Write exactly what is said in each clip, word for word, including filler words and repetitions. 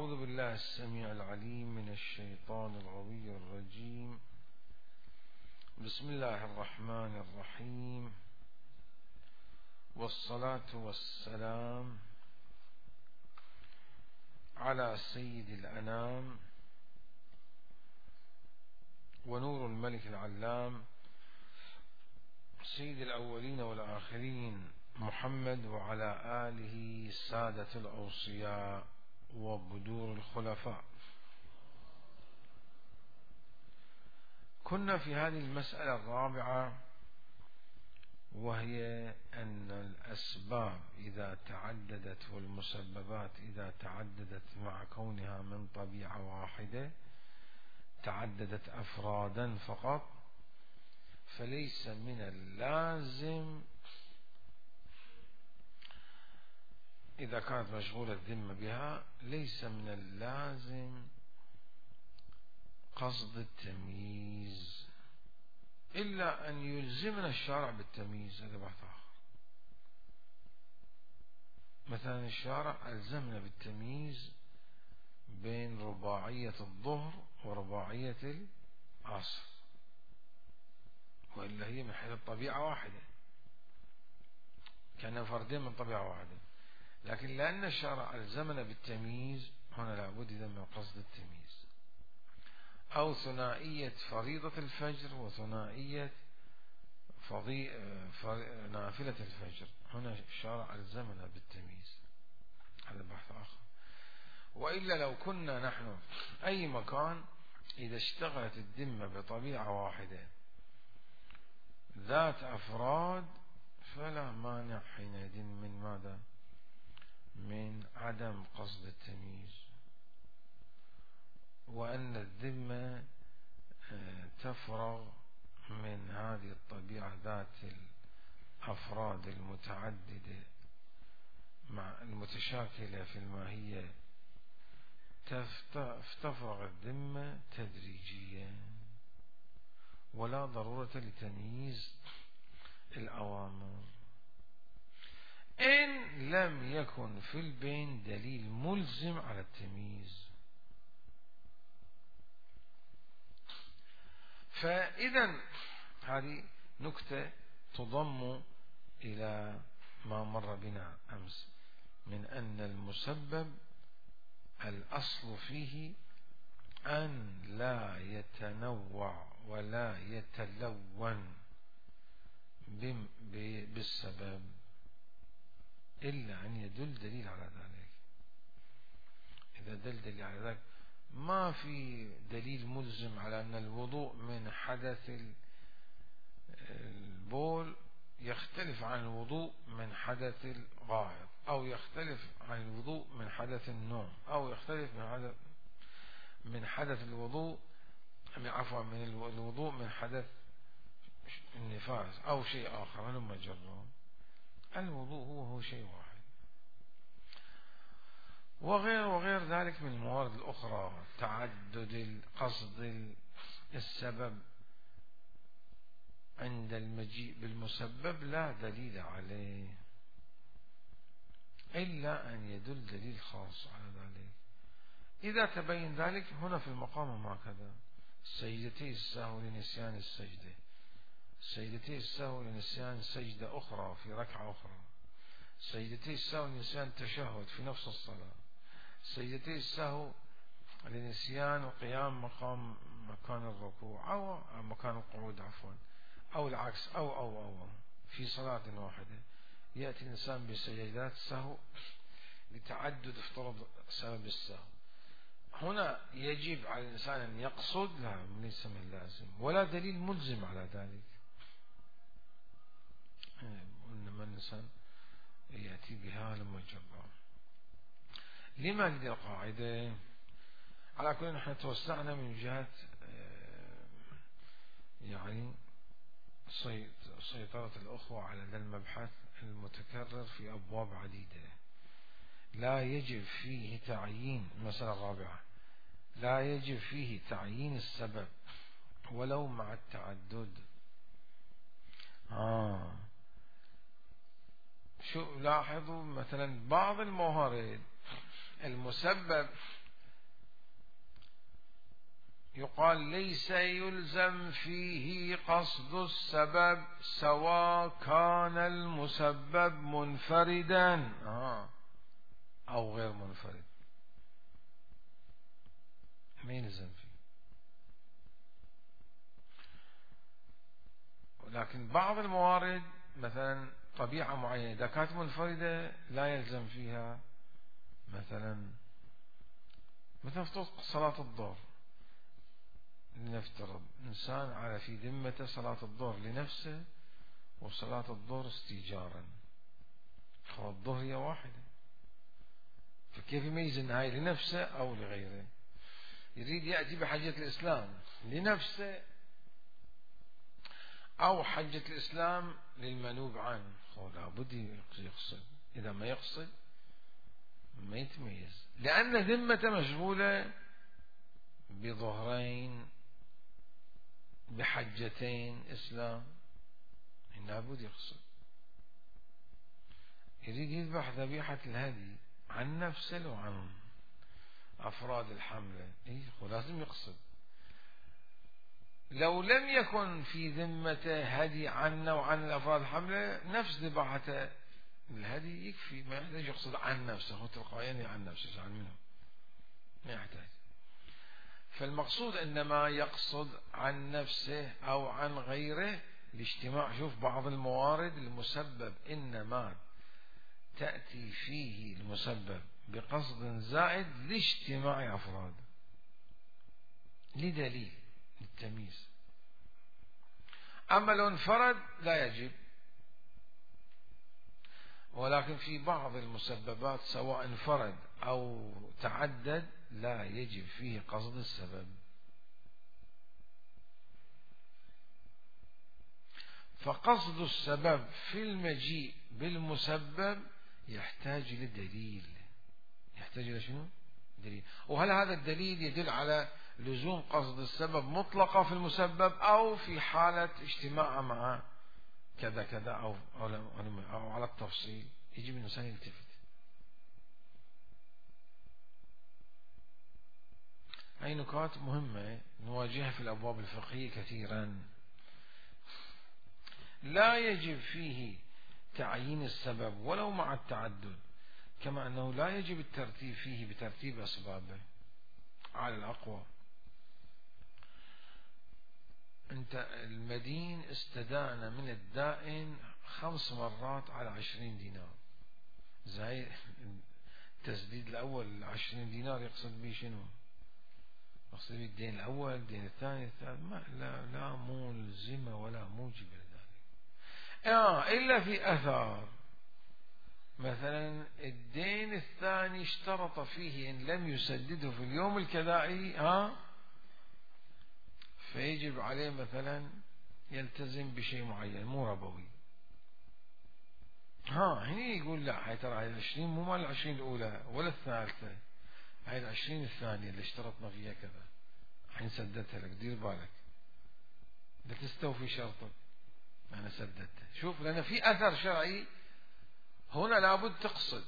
أعوذ بالله السميع العليم من الشيطان الغوي الرجيم. بسم الله الرحمن الرحيم، والصلاة والسلام على سيد الأنام ونور الملك العلام سيد الأولين والآخرين محمد، وعلى آله سادة الأوصياء وبدور الخلفاء. كنا في هذه المسألة الرابعة، وهي أن الأسباب إذا تعددت والمسببات إذا تعددت مع كونها من طبيعة واحدة تعددت أفرادا فقط، فليس من اللازم إذا كانت مشغولة الذمة بها ليس من اللازم قصد التمييز، إلا أن يلزمنا الشارع بالتمييز. هذا بحث آخر. مثلا الشارع ألزمنا بالتمييز بين رباعية الظهر ورباعية العصر، وإلا هي من حيث الطبيعة واحدة، كان فردين من طبيعة واحدة، لكن لأن الشرع ألزمنا بالتمييز هنا لابد إذا من قصد التمييز. أو ثنائية فريضة الفجر وثنائية فضي... نافلة الفجر، هنا الشرع ألزمنا بالتمييز. هذا بحث آخر. وإلا لو كنا نحن أي مكان إذا اشتغلت الذمة بطبيعة واحدة ذات أفراد فلا مانع حينئذ من ماذا؟ من عدم قصد التمييز، وأن الذمة تفرغ من هذه الطبيعة ذات الأفراد المتعددة مع المتشاكلة في الماهية، تفرغ الذمة تدريجيا، ولا ضرورة لتمييز الأوامر إن لم يكن في البين دليل ملزم على التمييز. فإذا هذه نكتة تضم إلى ما مر بنا أمس من أن المسبب الأصل فيه أن لا يتنوع ولا يتلون بالسبب إلا أن يدل دليل على ذلك. إذا دل دليل على ذلك ما في دليل ملزم على أن الوضوء من حدث البول يختلف عن الوضوء من حدث الغائط، أو يختلف عن الوضوء من حدث النوم، أو يختلف من حدث من حدث الوضوء من عفوا من الوضوء من حدث النفاس أو شيء آخر. لما جروا الوضوء هو هو شيء واحد، وغير وغير ذلك من الموارد الأخرى. تعدد القصد السبب عند المجيء بالمسبب لا دليل عليه إلا أن يدل دليل خاص على ذلك. إذا تبين ذلك هنا في المقام هكذا: سجدتي السهو لنسيان السجدة، سجدتي السهو لنسيان سجدة أخرى في ركعة أخرى، سجدتي السهو لنسيان التشهد في نفس الصلاة، سجدتي السهو لنسيان قيام مقام مكان الركوع أو مكان القعود عفوا، أو العكس، أو أو أو في صلاة واحدة يأتي الإنسان بسجدات سهو لتعدد افترض سبب السهو. هنا يجب على الإنسان أن يقصد، لا ليس من اللازم ولا دليل ملزم على ذلك، إنما الإنسان يأتي بها لما جرى. لما هذه القاعدة؟ على كل نحن توسعنا من جهة يعني سيطرة الأخوة على ذا المبحث المتكرر في أبواب عديدة. لا يجب فيه تعيين، مسألة رابعة، لا يجب فيه تعيين السبب ولو مع التعدد. آه شو لاحظوا مثلا بعض الموارد المسبب يقال ليس يلزم فيه قصد السبب سواء كان المسبب منفردا آه أو غير منفرد، ما يلزم فيه. ولكن بعض الموارد مثلا طبيعة معينة إذا كانت منفردة لا يلزم فيها، مثلا مثلا صلاة الظهر، لنفترض إنسان على في ذمته صلاة الظهر لنفسه وصلاة الظهر استيجارا، فالظهر هي واحدة، فكيف يميز أن هاي لنفسه أو لغيره؟ يريد يأتي بحجة الإسلام لنفسه أو حجة الإسلام للمنوب عنه، لابد يقصد، إذا ما يقصد ما يتميز، لأن ذمته مشغولة بظهرين بحجتين إسلام، لابد يقصد. يريد يذبح ذبيحة الهدي عن نفسه وعن أفراد الحملة، لازم يقصد. لو لم يكن في ذمته هدي عنا وعن الأفراد الحملة نفس ذباحته الهدي يكفي، ما يحتاج يقصد عن نفسه، هو تلقائيا عن نفسه عن منه ما يحتاج. فالمقصود إنما يقصد عن نفسه أو عن غيره لاجتماع. شوف بعض الموارد المسبب إنما تأتي فيه المسبب بقصد زائد لاجتماع أفراد لدليل للتمييز. أما لو انفرد لا يجب، ولكن في بعض المسببات سواء انفرد أو تعدد لا يجب فيه قصد السبب. فقصد السبب في المجيء بالمسبب يحتاج لدليل، يحتاج إلى شنو؟ دليل. وهل هذا الدليل يدل على لزوم قصد السبب مطلقة في المسبب أو في حالة اجتماع مع كذا كذا أو, أو, أو على التفصيل؟ يجب الإنسان يلتفت. هاي نقاط مهمة نواجهها في الأبواب الفقهية كثيرا. لا يجب فيه تعيين السبب ولو مع التعدد، كما أنه لا يجب الترتيب فيه بترتيب أسبابه على الأقوى. أنت المدين استدان من الدائن خمس مرات على عشرين دينار، زي التسديد الأول عشرين دينار يقصد به شنو؟ يقصد به الدين الأول الدين الثاني الثالث، ما لا, لا ملزمة ولا موجب لذلك. آه إلا في أثار، مثلا الدين الثاني اشترط فيه إن لم يسدده في اليوم الكذائي ها فيجب عليه مثلا يلتزم بشيء معين مو ربوي. ها هنا يقول لا، هاي ترى هاي العشرين مو مال العشرين الأولى ولا الثالثة، هاي العشرين الثانية اللي اشترطنا فيها كذا، حين سددتها لك دير بالك لا تستوفي شرطك أنا سددتها. شوف لأن في أثر شرعي هنا لابد تقصد،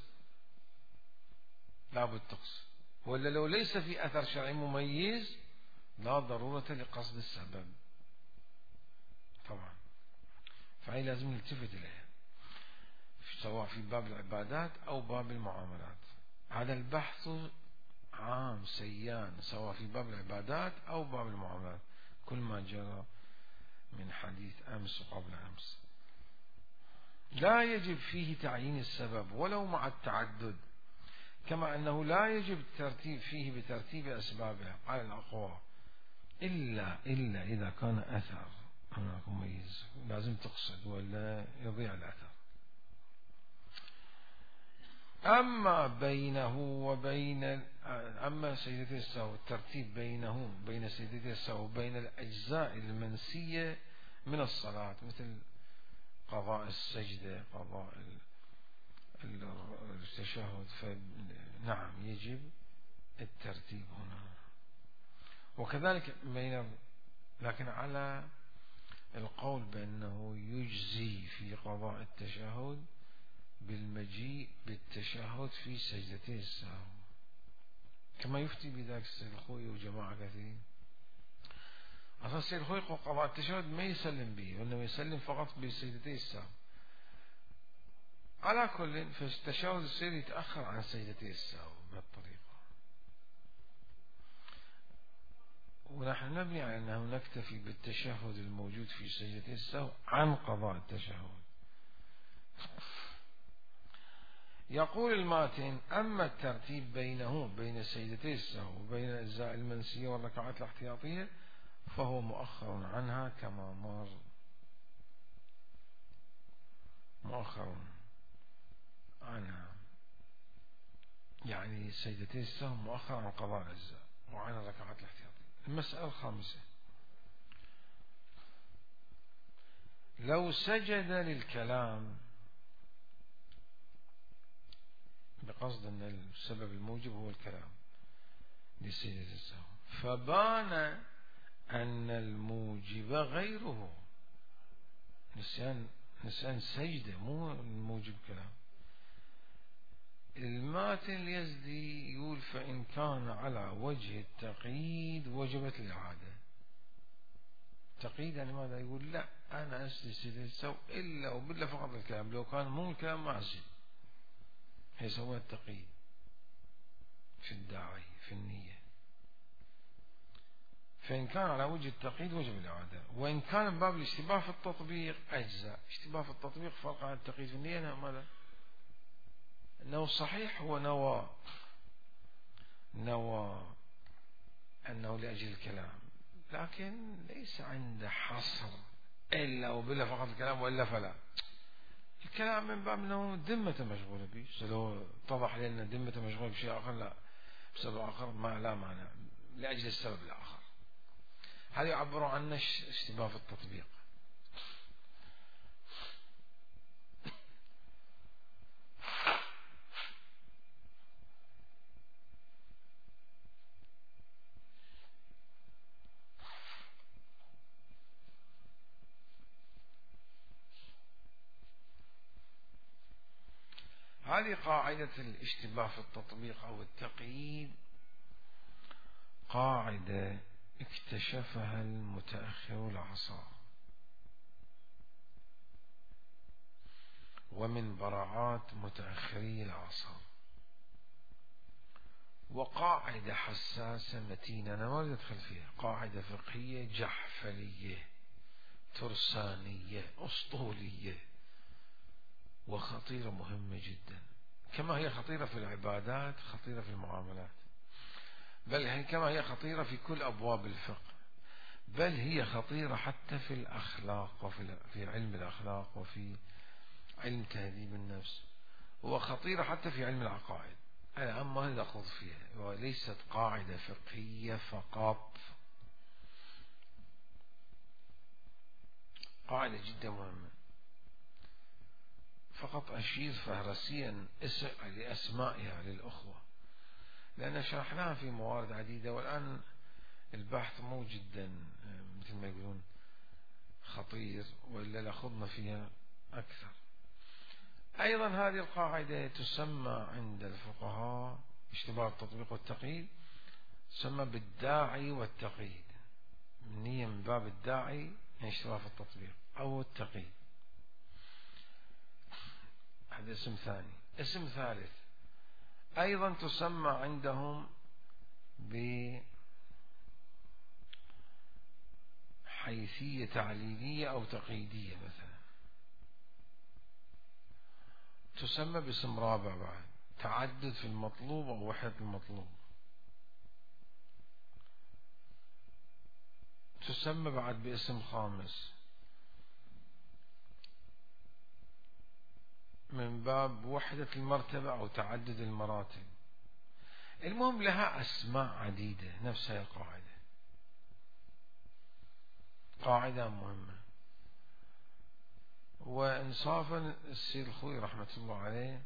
لابد تقصد، ولا لو ليس في أثر شرعي مميز لا ضرورة لقصد السبب طبعا. فهي لازم نلتفت إليها سواء في باب العبادات أو باب المعاملات. هذا البحث عام سيان سواء في باب العبادات أو باب المعاملات، كل ما جرى من حديث أمس وقبل أمس. لا يجب فيه تعيين السبب ولو مع التعدد، كما أنه لا يجب الترتيب فيه بترتيب أسبابه على الأقوى، إلا إلا إذا كان أثر هناك مميز لازم تقصد ولا يضيع الأثر. أما بينه وبين أما سيدتي السهو الترتيب بينه بين سيدتي السهو بين الأجزاء المنسية من الصلاة مثل قضاء السجدة قضاء التشهد، فنعم يجب الترتيب هنا. وكذلك بين، لكن على القول بأنه يجزي في قضاء التشهد بالمجيء بالتشهد في سجدتي السهو، كما يفتي بذلك السيد الخوي وجماعة كثيرين. أصلا السيد الخوي قضاء التشهد ما يسلم به، وإنما يسلم فقط بسجدتي السهو. على كل فالتشهد السيد يتأخر عن سجدتي السهو بهالطريقة. ونحن نبني على أنه نكتفي بالتشهد الموجود في سجدتي السهو عن قضاء التشهد. يقول الماتن: أما الترتيب بينه بين سجدتي السهو وبين الأجزاء المنسية والركعات الاحتياطية فهو مؤخر عنها كما مر. مؤخر عنها يعني سجدتي السهو مؤخر عن قضاء الأجزاء وعن الركعات الاحتياطية. المسألة الخامسة: لو سجد للكلام بقصد أن السبب الموجب هو الكلام لسجدة السهو، فبان أن الموجب غيره، نسيان نسيان سجدة مو الموجب كلام. الماتن اليزدي يقول: فإن كان على وجه التقييد وجبت الإعادة. تقييد يعني ماذا؟ يقول: لا، أنا أسجد سجدة السهو إلا وبالله فقط الكلام، لو كان مو الكلام ما أسجد. هي سوى التقييد في الداعي في النية. فإن كان على وجه التقييد وجب الإعادة، وإن كان من باب الاشتباه في التطبيق أجزاء. اشتباه في التطبيق فرق عن التقييد في النية. أنه ماذا؟ أنه صحيح هو نوى نوى أنه لأجل الكلام، لكن ليس عنده حصر إلا وبلا فقط الكلام وإلا فلا. الكلام من باب أنه ذمة مشغولة به، لو اتضح لنا ذمة مشغولة بشيء آخر لا بسبب آخر ما لا معنى لأجل السبب الآخر. هذا يعبر عنه اشتباه في التطبيق. هذه قاعدة الاشتباه في التطبيق أو التقييد، قاعدة اكتشفها المتأخر العصر ومن براعات متأخري العصر، وقاعدة حساسة متينة. أنا ما أدخل فيها. قاعدة فقهية جحفلية ترسانية أسطولية وخطيرة مهمة جدا، كما هي خطيرة في العبادات خطيرة في المعاملات، بل هي كما هي خطيرة في كل أبواب الفقه، بل هي خطيرة حتى في الأخلاق وفي في علم الأخلاق وفي علم تهذيب النفس، وخطيرة حتى في علم العقائد. أنا أما هذا أخوض فيها، وليست قاعدة فقهية فقط، قاعدة جدا مهمة. فقط أشير فهرسيا لأسمائها للأخوة، لأن شرحناها في موارد عديدة، والآن البحث مو جدا مثل ما يقولون خطير، وإلا لخضنا فيها أكثر. أيضا هذه القاعدة تسمى عند الفقهاء اشتباه التطبيق والتقييد، تسمى بالداعي والتقييد. النية من باب الداعي يعني اشتباه في التطبيق أو التقييد. هذا اسم ثاني. اسم ثالث أيضا تسمى عندهم بحيثية تعليلية أو تقييدية، مثلا تسمى باسم رابع بعد، تعدد في المطلوب أو وحدة المطلوب. تسمى بعد باسم خامس من باب وحدة المرتبة أو تعدد المراتب. المهم لها أسماء عديدة. نفس هذه القاعدة، قاعدة مهمة. وإنصافا السيد الخوي رحمة الله عليه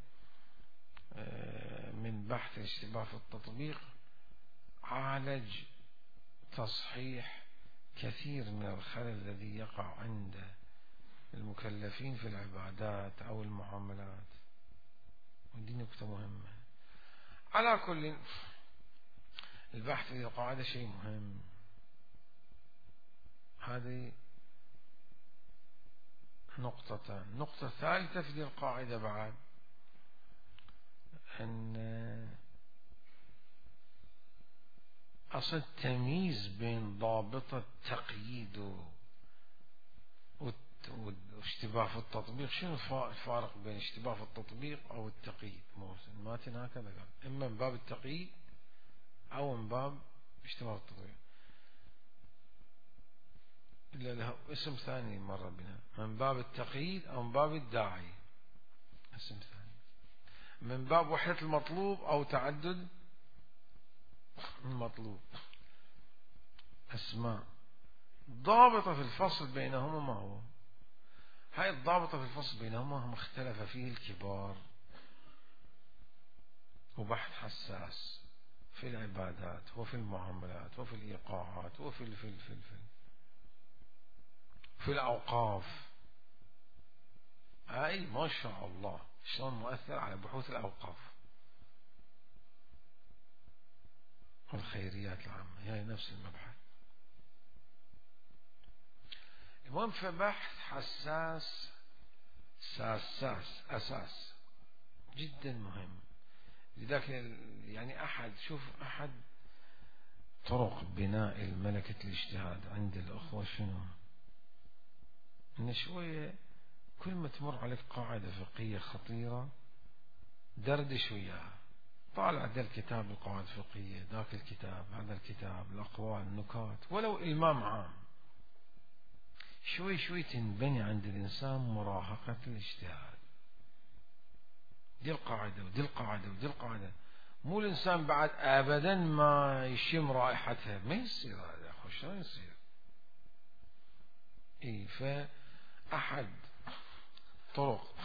من بحث الاشتباه في التطبيق عالج تصحيح كثير من الخلل الذي يقع عند المكلفين في العبادات أو المعاملات، ودي نقطة مهمة. على كل البحث في القاعدة شيء مهم، هذه نقطتان. النقطة الثالثة في القاعدة بعد أن أصل التمييز بين ضابط التقييد واشتباه في التطبيق، شنو الفارق بين اشتباه في التطبيق أو التقييد؟ ماتن هكذا قال، إما من باب التقييد أو من باب اشتباه في التطبيق، إلا له اسم ثاني مرة بنا، من باب التقييد أو من باب الداعي، اسم ثاني، من باب وحدة المطلوب أو تعدد المطلوب، أسماء. ضابطة في الفصل بينهما ما هو؟ هاي الضابطة في الفصل بينهما هم اختلف فيه الكبار، وبحث حساس في العبادات وفي المعاملات وفي الإيقاعات وفي الفي الفي الفي في الأوقاف. هاي ما شاء الله شلون مؤثر على بحوث الأوقاف والخيريات العامة، هي نفس المبحث. المهم في بحث حساس ساساس أساس جدا مهم. لذلك يعني أحد شوف أحد طرق بناء الملكة الاجتهاد عند الأخوة شنو؟ إن شوية كل ما تمر عليك قاعدة فقهية خطيرة دردش وياها، طالع ذا الكتاب القواعد الفقهية، ذاك الكتاب، هذا الكتاب، الأقوال، النكات، ولو إلمام عام، شوي شوي تنبني عند الإنسان مراهقة الاجتهاد. دي القاعدة ودي القاعدة ودي القاعدة، مو الإنسان بعد أبدا ما يشم رائحتها، ما يصير هذا أخو، شلون يصير؟ إيه، فأحد طرق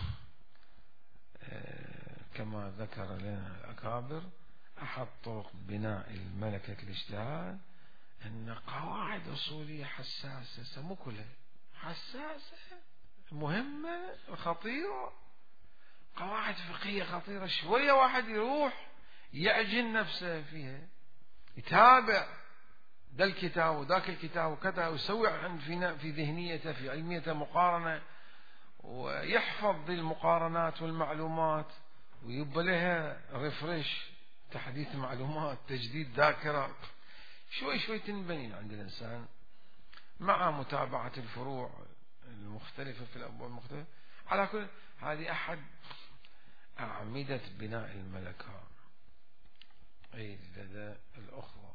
كما ذكر لنا الأكابر، أحد طرق بناء الملكة الاجتهاد أن قواعد أصولية حساسة، مو كلها حساسة، مهمة خطيرة، قواعد فقهية خطيرة، شوية واحد يروح يعجن نفسه فيها، يتابع ذا الكتاب وذاك الكتاب وكذا، ويسوي عند في ذهنيته في علميته مقارنة، ويحفظ ذي المقارنات والمعلومات، ويبقى لها ريفرش، تحديث معلومات، تجديد ذاكرة، شوي شوي تنبني عند الإنسان مع متابعة الفروع المختلفة في الأبواب المختلفة. على كل هذه أحد أعمدة بناء الملكة أي لدى الأخوة.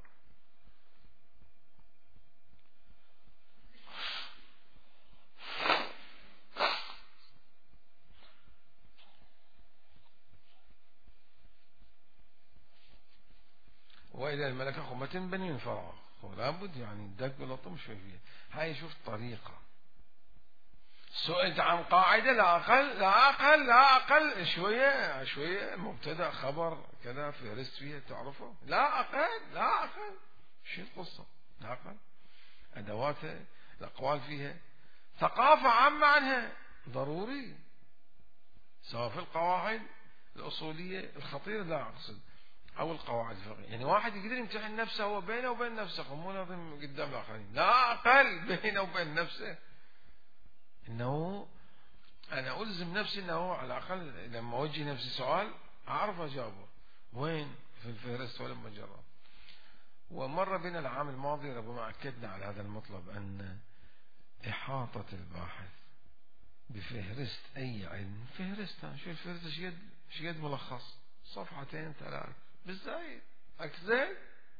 وإذا الملكة ما تنبني من فراغ، لابد يعني دق ولطم شوي فيها. هاي شوف طريقة، سئلت عن قاعدة لا أقل لا أقل لا أقل شوية شوية مبتدأ خبر كذا فهرست فيها تعرفه، لا أقل لا أقل، شو القصة؟ لا أقل أدواتها، الأقوال فيها، ثقافة عامة عنها ضروري، سواء في القواعد الأصولية الخطيرة لا أقصد أو القواعد الفقهية. يعني واحد يقدر يمتحن نفسه هو بينه وبين نفسه، مو نظم قدام الآخرين، لا أقل بينه وبين نفسه، إنه أنا ألزم نفسي أنه على الأقل لما أوجه نفسي سؤال أعرف أجابه، وين في الفهرست ولا مجرد. ومر بنا العام الماضي ربما أكدنا على هذا المطلب، أن إحاطة الباحث بفهرست أي علم، فهرست شو الفهرست شقد شقد ملخص صفحتين ثلاث بالزايد أكثر،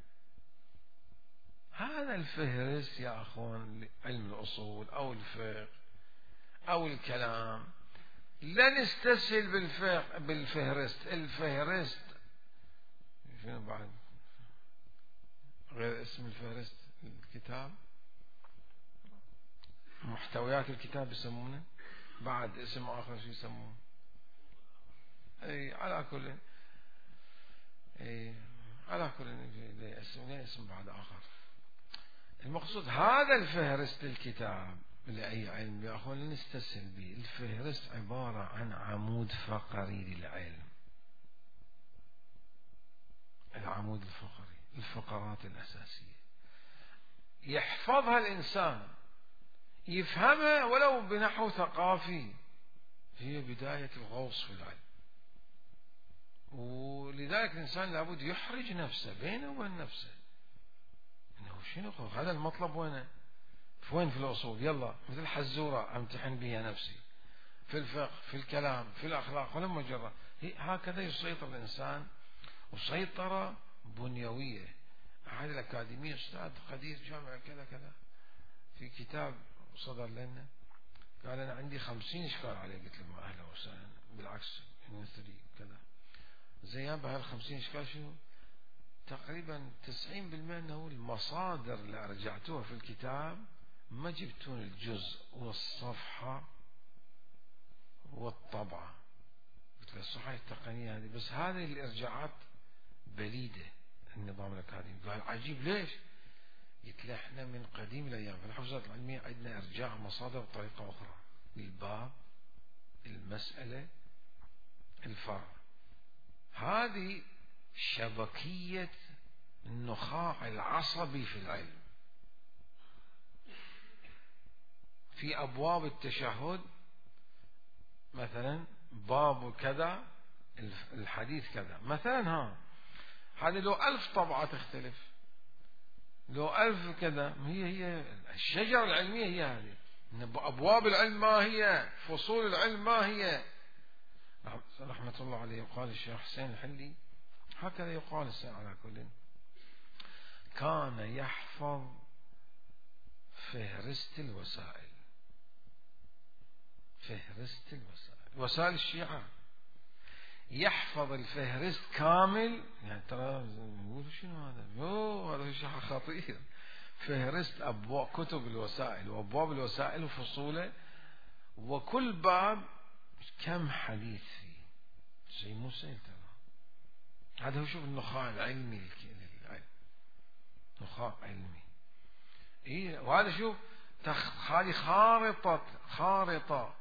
هذا الفهرست يا أخوان علم الأصول أو الفقه أو الكلام، لا نستسهل بالفقه بالفهرست. الفهرست شنو بعد غير اسم الفهرست؟ الكتاب، محتويات الكتاب يسمونه، بعد اسم آخر شو يسمونه؟ أي على كل أي على كل اسم اسم بعد آخر. المقصود هذا الفهرست للكتاب لأي علم يا أخوان نستسهل به. الفهرست عبارة عن عمود فقري للعلم، العمود الفقري، الفقرات الأساسية يحفظها الإنسان يفهمها ولو بنحو ثقافي، هي بداية الغوص في العلم. ولذلك الإنسان لابد يحرج نفسه بينه وبين نفسه، إنه شنو هذا المطلب وينه؟ في وين؟ في الأصول، يلا مثل حزورة أمتحن بها نفسي، في الفقه، في الكلام، في الأخلاق، ولما جرى هكذا يسيطر الإنسان، وسيطرة بنيوية. أحد الأكاديمية أستاذ قدير جامعة كذا كذا في كتاب صدر لنا قال أنا عندي خمسين إشكال عليه. قلت له أهلا وسهلا، بالعكس مثلي كذا زين. بهالخمسين إشكال شنو؟ تقريبا تسعين بالمئة أنه المصادر اللي رجعتوها في الكتاب ما جبتون الجزء والصفحة والطبعة. قلت له صحيح التقنية هذه، بس هذه الإرجاعات بليدة النظام الأكاديمي. قال عجيب ليش؟ قلت له احنا من قديم الأيام في الحوزات العلمية عندنا إرجاع مصادر بطريقة أخرى، الباب، المسألة، الفرع. هذه شبكية النخاع العصبي في العلم. في أبواب التشهد مثلا باب كذا الحديث كذا مثلا، ها هذه لو ألف طبعة تختلف، لو ألف كذا. هي هي الشجرة العلمية هي هذه. أبواب العلم ما هي، فصول العلم ما هي. رحمة الله عليه يقال الشيخ حسين الحلي هكذا يقال على كل، كان يحفظ فهرست الوسائل، فهرست الوسائل، وسائل الشيعة، يحفظ الفهرست كامل. يعني ترى يقول شنو هذا؟ يوه هذا شيء خطير. فهرست أبواب كتب الوسائل وأبواب الوسائل وفصوله، وكل باب كم حديث فيه، شيء مو سهل ترى. هذا هو شوف النخاع العلمي للعلم، نخاع علمي. إيه وهذا شوف تخ... هذه خارطة خارطة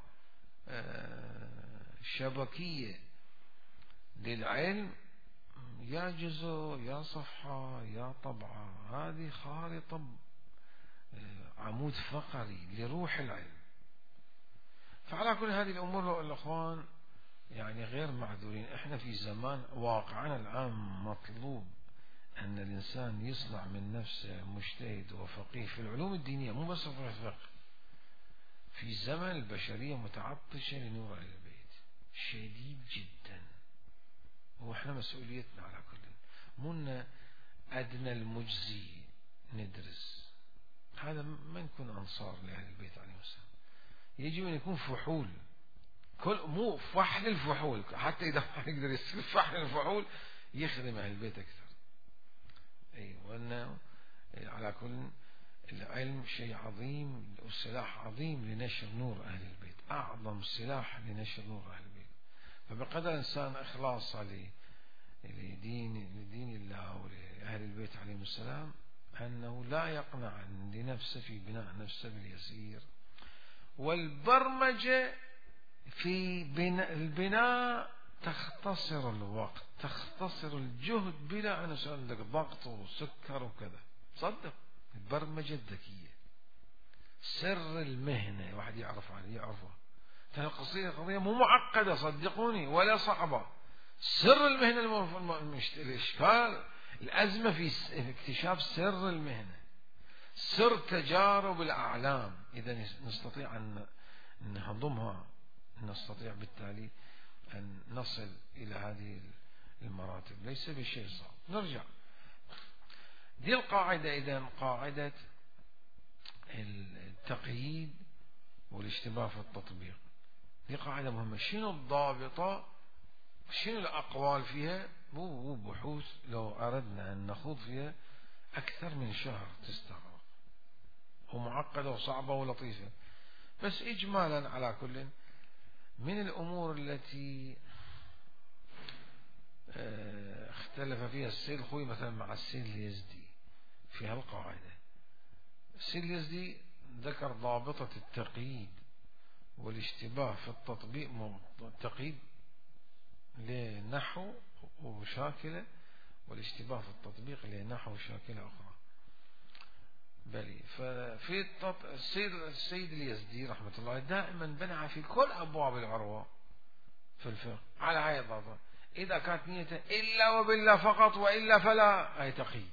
آه شبكية للعلم، يا جزء يا صفحة يا طبعة. هذه خارطة آه عمود فقري لروح العلم. فعلى كل هذه الأمور الأخوان يعني غير معذورين. احنا في زمان واقعنا الآن مطلوب أن الإنسان يصنع من نفسه مجتهد وفقيه في العلوم الدينية، مو بس في الفقه. في زمن البشرية متعطشة لنور أهل البيت شديد جدا، وإحنا مسؤوليتنا على كل، مو أدنى المجزي ندرس. هذا ما نكون أنصار لأهل البيت عليهم السلام. يجب أن يكون فحول، كل مو فحل الفحول، حتى إذا ما يقدر يصير فحل الفحول يخدم أهل البيت أكثر. أي وأنه على كل العلم شيء عظيم وسلاح عظيم لنشر نور أهل البيت، أعظم سلاح لنشر نور أهل البيت. فبقدر إنسان إخلاصه لدين لدين الله ولأهل البيت عليهم السلام أنه لا يقنع لنفسه في بناء نفسه باليسير. والبرمجة في بناء البناء تختصر الوقت، تختصر الجهد، بلا أن يصير لك ضغط وسكر وكذا. صدق البرمجة الذكية سر المهنة، واحد يعرف عنه يعرفه. ترى القضية قضية مو معقدة صدقوني ولا صعبة. سر المهنة الإشكال الأزمة في اكتشاف سر المهنة، سر تجارب الأعلام. إذا نستطيع أن نهضمها نستطيع بالتالي أن نصل إلى هذه المراتب، ليس بشيء صعب. نرجع دي القاعدة. إذن قاعدة التقييد والاشتباه في التطبيق دي قاعدة مهمة. شنو الضابطة؟ شنو الأقوال فيها؟ مو بحوث لو أردنا أن نخوض فيها أكثر من شهر تستغرق، ومعقدة وصعبة ولطيفة. بس إجمالا على كل، من الأمور التي اختلف فيها السيد الخوي مثلا مع السيد اليزدي في هالقاعدة. السيد اليزدي ذكر ضابطة التقييد والاشتباه في التطبيق، التقييد لنحو وشاكلة، والاشتباه في التطبيق لنحو وشاكلة أخرى. بلي. ففي التط... السيد السيد اليزدي رحمة الله دائما بنى في كل أبواب العروة في الفقه على هاي الضابط، إذا كانت نيته إلا وبالله فقط وإلا فلا أي تقي.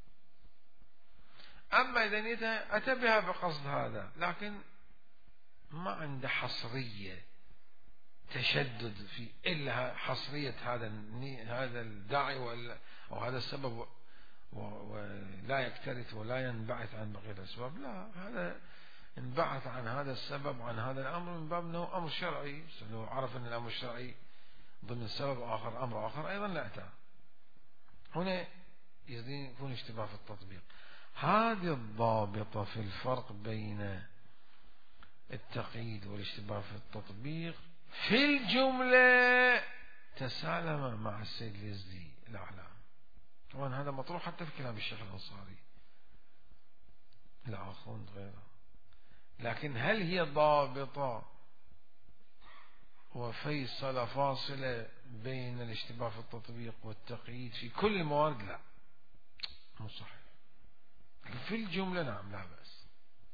أما إذا نيته أتى بها بقصد هذا لكن ما عنده حصرية تشدد في إلا حصرية هذا هذا الداعي ولا أو هذا السبب ولا يكترث ولا ينبعث عن بقية الأسباب، لا، هذا انبعث عن هذا السبب عن هذا الأمر من باب أنه أمر شرعي، لو عرف أن الأمر الشرعي ضمن سبب آخر أمر آخر أيضا لا أتى. هنا يكون اشتباه في التطبيق. هذه الضابطة في الفرق بين التقييد والاشتباه في التطبيق في الجملة تسالم مع السيد اليزدي الأعلى. طبعا هذا مطروح حتى في كلام الشيخ الأنصاري لا أخون غيره، لكن هل هي ضابطة وفيصل فاصلة بين الاشتباه في التطبيق والتقييد في كل الموارد؟ لا، مو صحيح. في الجملة نعم لا بأس،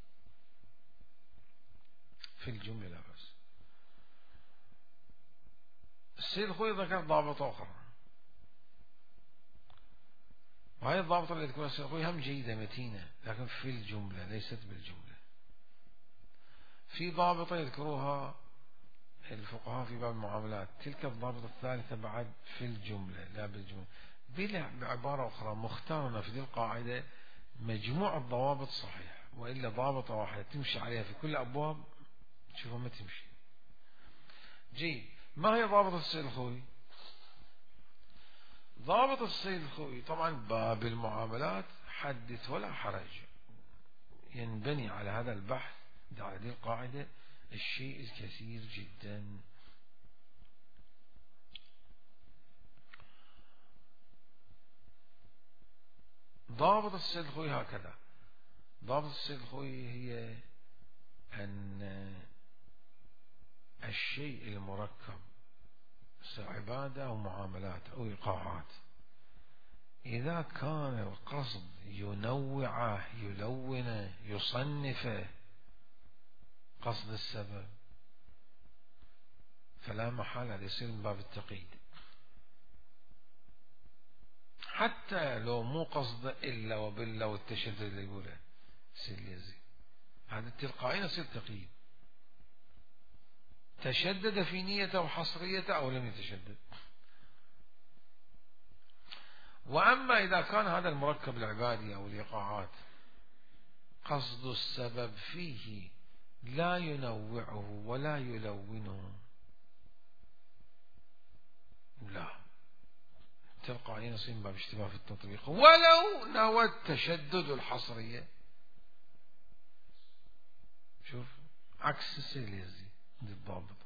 في الجملة لا بأس. السيد خوي ذكر ضابطة أخرى، وهي الضابطة اللي تكون السيد خوي هم جيدة متينة لكن في الجملة ليست بالجملة. في ضابطة يذكروها الفقهاء في باب المعاملات، تلك الضابطة الثالثة بعد في الجملة لا بالجملة. بلا بعبارة أخرى مختارنا في ذي القاعدة مجموع الضوابط صحيح، وإلا ضابطة واحدة تمشي عليها في كل أبواب تشوفها ما تمشي. جيد، ما هي ضابطة السيد الخوي؟ ضابط السيد الخوي طبعا باب المعاملات حدث ولا حرج، ينبني على هذا البحث على هذه القاعدة الشيء الكثير جدا. ضابط السيد الخوي هكذا، ضابط السيد الخوي هي أن الشيء المركب عبادة أو معاملات أو إيقاعات إذا كان القصد ينوعه يلونه يصنفه قصد السبب فلا محالة يصير من باب التقييد، حتى لو مو قصد إلا وبالله والتشدد اللي يقوله سيد اليزدي، هذا التلقائي يصير تقييد، تشدد في نيته وحصريته أو لم يتشدد. وأما إذا كان هذا المركب العبادي أو الإيقاعات قصد السبب فيه لا ينوعه ولا يلونه، لا، تلقائيا يصير باب اشتباه في التطبيق ولو نوى التشدد الحصرية. شوف عكس السيد اليزدي دي الضابطة.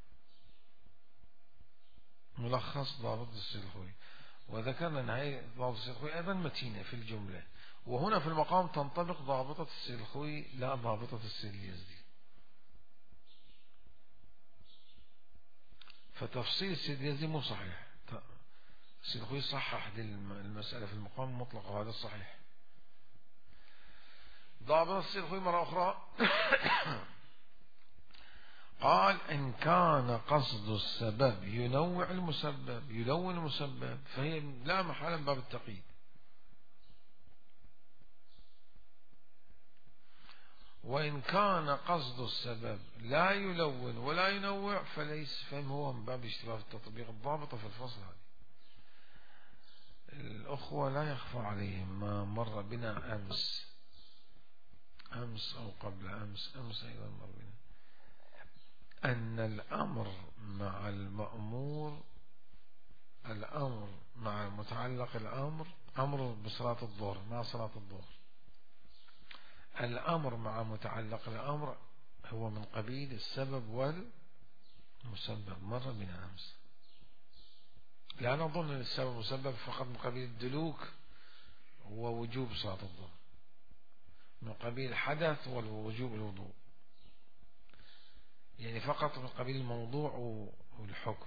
ملخص ضابط السيد الخوي، وذكرنا أن هي ضابط السيد الخوي أيضا متينة في الجملة، وهنا في المقام تنطبق ضابطة السيد الخوي لا ضابطة السيد اليزدي. فتفصيل السيد اليزدي مو صحيح، السيد الخوي صحح دي المسألة في المقام المطلق وهذا الصحيح. ضابط السيد الخوي مرة أخرى قال إن كان قصد السبب ينوع المسبب يلون المسبب فهي لا محالة من باب التقييد. وإن كان قصد السبب لا يلون ولا ينوع فليس فهم هو من باب اشتباه التطبيق. الضابطة في الفصل هذه الأخوة لا يخفى عليهم ما مر بنا أمس أمس أو قبل أمس أمس أيضا مر بنا أن الأمر مع المأمور الأمر مع متعلق الأمر أمر بصلاة الظهر مع صلاة الظهر، الأمر مع متعلق الأمر هو من قبيل السبب والمسبب. مر بنا أمس، لا نظن أن السبب والمسبب فقط من قبيل الدلوك ووجوب صلاة الظهر، من قبيل الحدث والوجوب الوضوء، يعني فقط من قبيل الموضوع والحكم.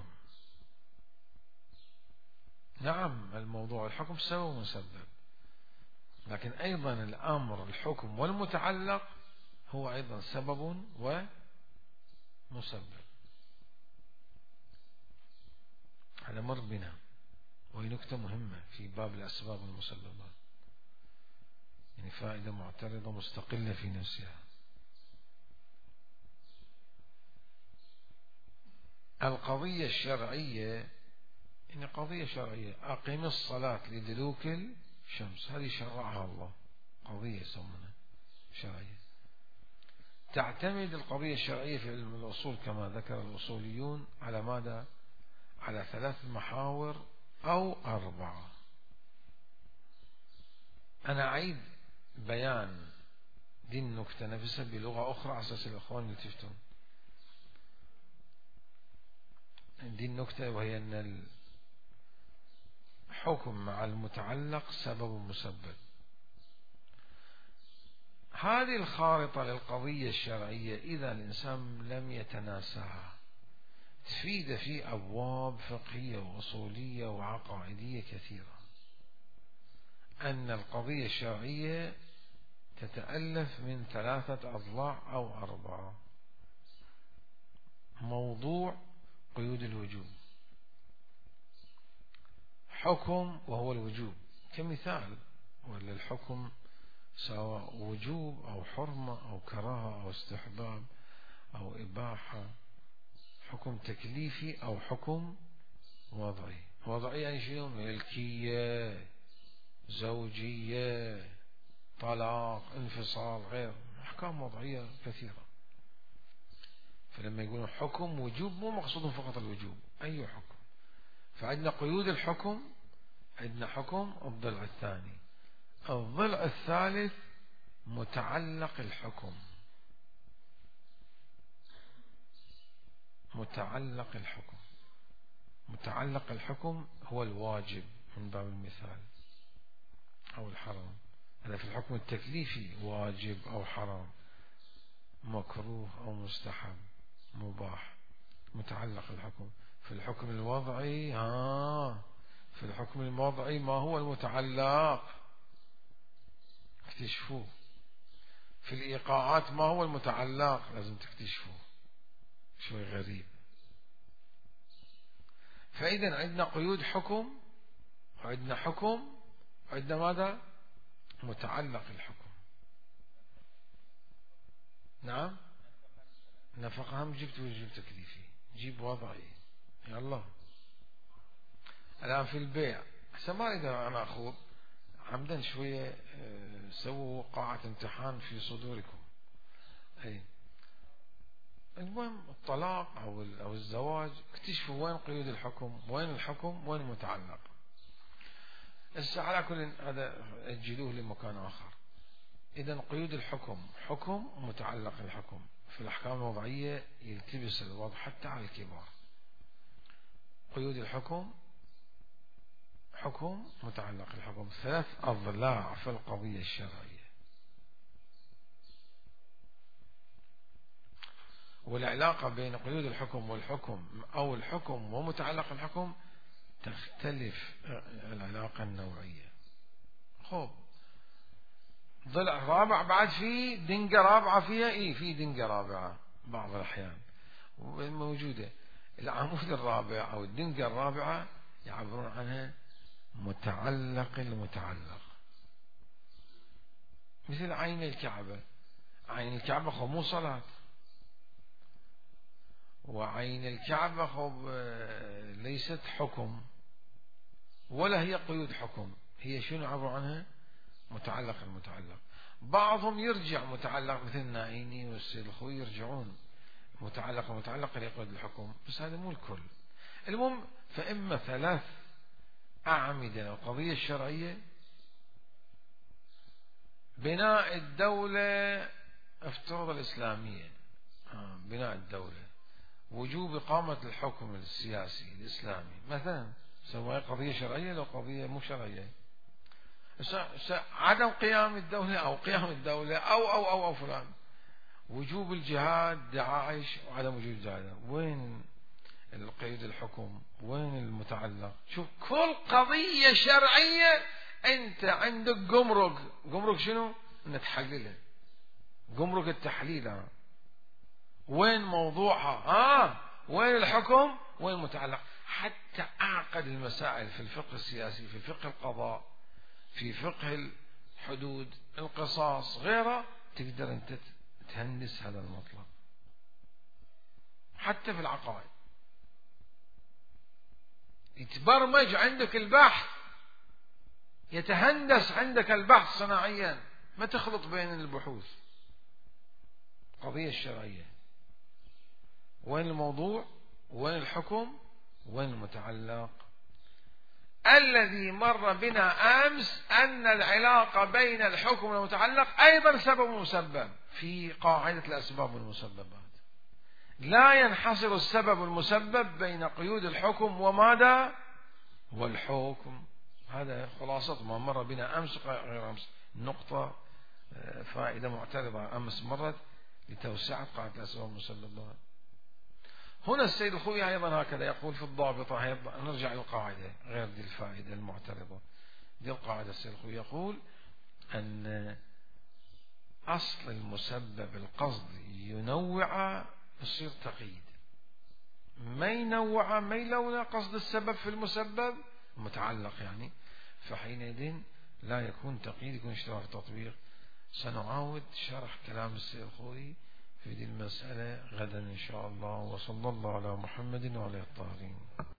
نعم الموضوع والحكم سبب ومسبب، لكن أيضا الأمر الحكم والمتعلق هو أيضا سبب ومسبب. هذا مر بنا، وهي نكتة مهمة في باب الأسباب والمسببات، يعني فائدة معترضة مستقلة في نفسها. القضية الشرعية يعني قضية شرعية، أقيم الصلاة لدلوك الشمس، هذه شرعها الله، قضية يسمونها شرعية. تعتمد القضية الشرعية في علم الأصول كما ذكر الأصوليون على ماذا؟ على ثلاث محاور أو أربعة. أنا أعيد بيان دي النكتة نفسها بلغة أخرى على أساس الأخوان يلتفتون. دي النكتة وهي أن الحكم مع المتعلق سبب مسبب. هذه الخارطة للقضية الشرعية إذا الإنسان لم يتناساها تفيد في أبواب فقهية وأصولية وعقائدية كثيرة. أن القضية الشرعية تتألف من ثلاثة أضلاع أو أربعة. موضوع قيود الوجوب، حكم وهو الوجوب كمثال، ولا الحكم سواء وجوب أو حرمة أو كراهة أو استحباب أو إباحة، حكم تكليفي أو حكم وضعي. وضعي يعني شنو؟ ملكية، زوجية، طلاق، انفصال، غير أحكام وضعية كثيرة. فلما يقولون حكم وجوب مو مقصودهم فقط الوجوب، أي حكم. فعندنا قيود الحكم، عندنا حكم الضلع الثاني. الضلع الثالث متعلق الحكم. متعلق الحكم متعلق الحكم هو الواجب من باب المثال أو الحرام. هذا في الحكم التكليفي واجب أو حرام، مكروه أو مستحب، مباح، متعلق الحكم. في الحكم الوضعي ها في الحكم الوضعي ما هو المتعلق؟ اكتشفوه. في الإيقاعات ما هو المتعلق؟ لازم تكتشفوه، شوي غريب. فإذا عندنا قيود حكم، وعندنا حكم، وعندنا ماذا؟ متعلق الحكم. نعم، نفقة هم جبت وجوب تكليفي، جيب وضعي، يا الله. الآن في البيع هسه ما أريد أنا أخوض عمدا شوية، سووا قاعة امتحان في صدوركم. أي المهم الطلاق أو أو الزواج اكتشفوا وين قيود الحكم، وين الحكم، وين المتعلق. هسه على كل هذا أجلوه لمكان آخر. إذا قيود الحكم حكم ومتعلق الحكم. في الأحكام الوضعية يلتبس الوضع حتى على الكبار. قيود الحكم حكم متعلق الحكم، ثلاث أضلاع في القضية الشرعية. والعلاقة بين قيود الحكم والحكم أو الحكم ومتعلق الحكم تختلف العلاقة النوعية. خب ضلع رابع بعد، في دنقة رابعة فيها، إيه في دنقة رابعة بعض الأحيان موجودة. العمود الرابع أو الدنقة الرابعة يعبرون عنها متعلق المتعلق. مثل عين الكعبة، عين الكعبة خب مو صلاة، وعين الكعبة خب ليست حكم ولا هي قيود حكم، هي شنو عبر عنها؟ متعلق المتعلق. بعضهم يرجع متعلق مثل النائيني والسيد الخوي يرجعون متعلق المتعلق لقيود الحكم، بس هذا مو الكل. المهم فإما ثلاث أعمدة القضية الشرعية: بناء الدولة افترض الإسلامية، آه بناء الدولة، وجوب إقامة الحكم السياسي الإسلامي مثلا، سواء قضية شرعية لو قضية مو شرعية، عدم قيام الدولة أو قيام الدولة أو أو أو, أو فلان، وجوب الجهاد، داعش، وعدم وجود الجهاد. وين القيد الحكم؟ وين المتعلق؟ شوف كل قضية شرعية أنت عندك جمرك، جمرك شنو؟ إن تحللها، جمرك التحليل. وين موضوعها؟ آه وين الحكم؟ وين المتعلق؟ حتى أعقد المسائل في الفقه السياسي، في فقه القضاء، في فقه الحدود، القصاص، غيره، تقدر أنت تهندس هذا المطلب. حتى في العقائد يتبرمج عندك البحث، يتهندس عندك البحث صناعيا، ما تخلط بين البحوث. قضية الشرعية، وين الموضوع، وين الحكم، وين المتعلق. الذي مر بنا أمس أن العلاقة بين الحكم والمتعلق أيضا سبب ومسبب في قاعدة الأسباب والمسببات. لا ينحصر السبب والمسبب بين قيود الحكم وماذا؟ والحكم. هذا خلاصة ما مر بنا أمس غير أمس. نقطة فائدة معترضة أمس مرت لتوسعة قاعدة الأسباب والمسببات. هنا السيد الخوئي أيضا هكذا يقول في الضابطة. نرجع للقاعدة غير دي الفائدة المعترضة. دي القاعدة السيد الخوئي يقول أن أصل المسبب القصد ينوع يصير تقييد، ما ينوع ما يلون قصد السبب في المسبب متعلق يعني، فحينئذ لا يكون تقييد، يكون اشتراك تطبيق. سنعاود شرح كلام السيد الخوئي في هذه المسألة غدا إن شاء الله. وصلى الله على محمد وعلى الطاهرين.